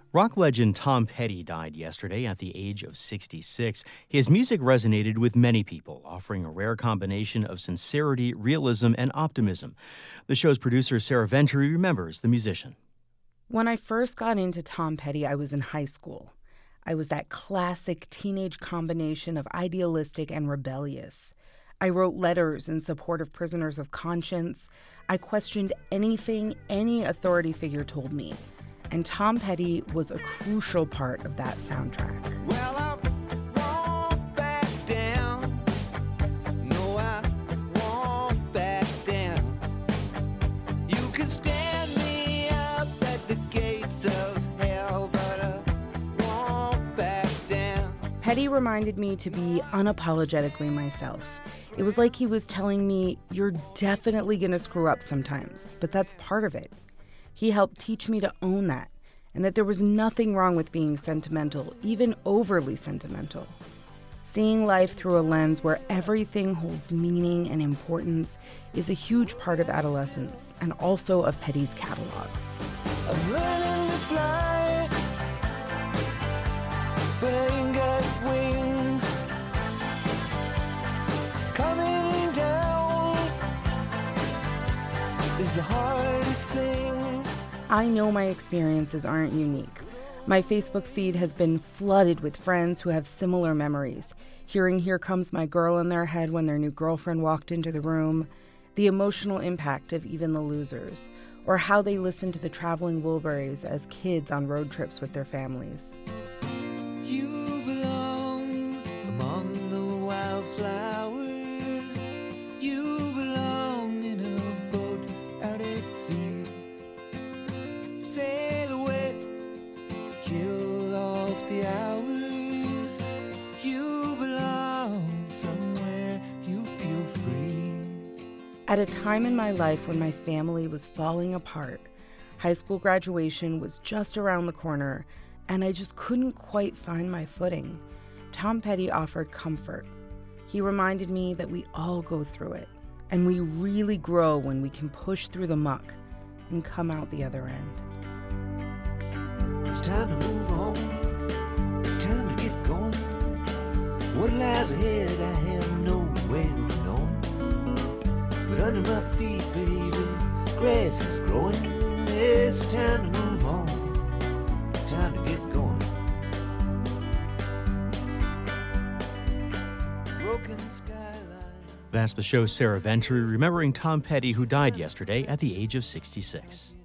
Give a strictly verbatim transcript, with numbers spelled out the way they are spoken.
Rock legend Tom Petty died yesterday at the age of sixty-six. His music resonated with many people, offering a rare combination of sincerity, realism, and optimism. The show's producer, Sarah Venturi, remembers the musician. When I first got into Tom Petty, I was in high school. I was that classic teenage combination of idealistic and rebellious. I wrote letters in support of prisoners of conscience. I questioned anything any authority figure told me. And Tom Petty was a crucial part of that soundtrack. Well, I won't back down. No, I won't back down. You can stand me up at the gates of hell, but I won't back down. Petty reminded me to be unapologetically myself. It was like he was telling me, you're definitely going to screw up sometimes, but that's part of it. He helped teach me to own that, and that there was nothing wrong with being sentimental, even overly sentimental. Seeing life through a lens where everything holds meaning and importance is a huge part of adolescence, and also of Petty's catalog. I'm learning to fly, but I ain't got wings. Coming down is the hardest thing. I know my experiences aren't unique. My Facebook feed has been flooded with friends who have similar memories. Hearing Here Comes My Girl in their head when their new girlfriend walked into the room, the emotional impact of Even the Losers, or how they listened to the Traveling Wilburys as kids on road trips with their families. You belong among the wildflowers. You belong in a boat out at sea. Sail away, kill off the hours. You belong somewhere you feel free. At a time in my life when my family was falling apart, high school graduation was just around the corner, and I just couldn't quite find my footing, Tom Petty offered comfort. He reminded me that we all go through it, and we really grow when we can push through the muck and come out the other end. It's time to move on. It's time to get going. What lies ahead, I have no way of knowing. But under my feet, baby, grass is growing. It's time to move on. Time to get going. Broken skyline. That's the show's Sarah Venturi, remembering Tom Petty, who died yesterday at the age of sixty-six.